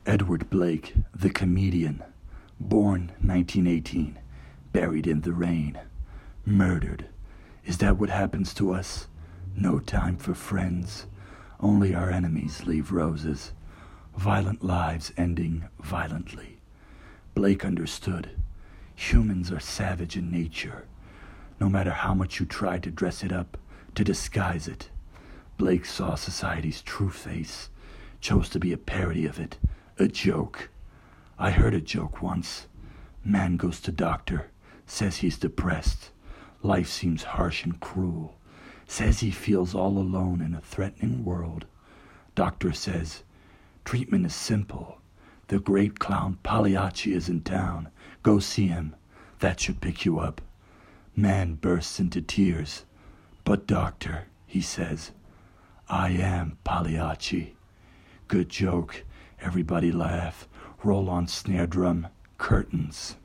Edward Blake, the comedian, born 1918, buried in the rain, murdered. Is that what happens to us? No time for friends. Only our enemies leave roses. Violent lives ending violently. Blake understood. Humans are savage in nature. No matter how much you try to dress it up, to disguise it. Blake saw society's true face, chose to be a parody of it, a joke. I heard a joke once. Man goes to doctor, says he's depressed. Life seems harsh and cruel. Says he feels all alone in a threatening world. Doctor says, treatment is simple. The great clown Pagliacci is in town. Go see him. That should pick you up. Man bursts into tears. But doctor, he says, I am Pagliacci. Good joke. Everybody laugh. Roll on snare drum. Curtains.